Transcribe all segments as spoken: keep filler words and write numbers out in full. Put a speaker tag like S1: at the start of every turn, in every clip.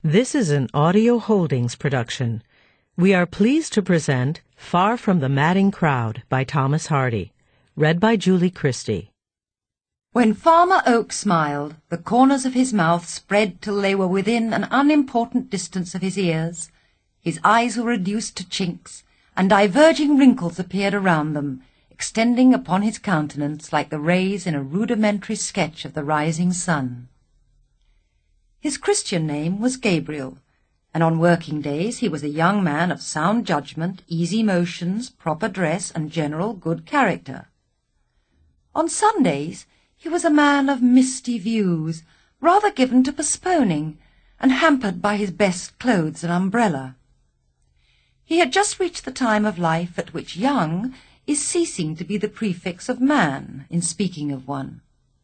S1: This is an Audio Holdings production. We are pleased to present Far from the Madding Crowd by Thomas Hardy, read by Julie Christie.
S2: When Farmer Oak smiled, the corners of his mouth spread till they were within an unimportant distance of his ears. His eyes were reduced to chinks, and diverging wrinkles appeared around them, extending upon his countenance like the rays in a rudimentary sketch of the rising sun. His Christian name was Gabriel, and on working days he was a young man of sound judgment, easy motions, proper dress, and general good character. On Sundays he was a man of misty views, rather given to postponing, and hampered by his best clothes and umbrella. He had just reached the time of life at which young is ceasing to be the prefix of man in speaking of one.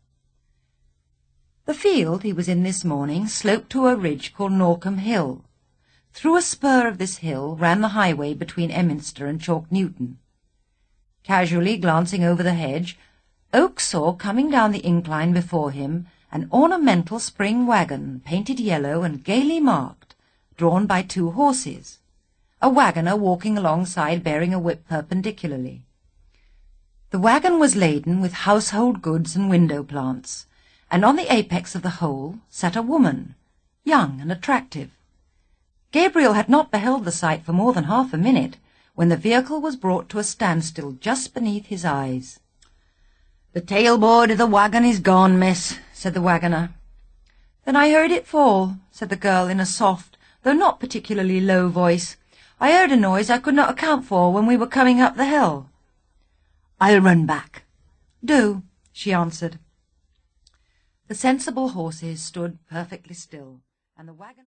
S2: The field he was in this morning sloped to a ridge called Norcombe Hill. Through a spur of this hill ran the highway between Emminster and Chalk Newton. Casually glancing over the hedge, Oak saw coming down the incline before him an ornamental spring wagon, painted yellow and gaily marked, drawn by two horses, a waggoner walking alongside bearing a whip perpendicularly. The wagon was laden with household goods and window plants, and on the apex of the whole sat a woman, young and attractive. Gabriel had not beheld the sight for more than half a minute, when the vehicle was brought to a standstill just beneath his eyes. "The tailboard of the wagon is gone, miss," said the waggoner. "Then I heard it fall," said the girl in a soft, though not particularly low voice. "I heard a noise I could not account for when we were coming up the hill." "I'll run back." "Do," she answered. The sensible horses stood perfectly still, and the wagon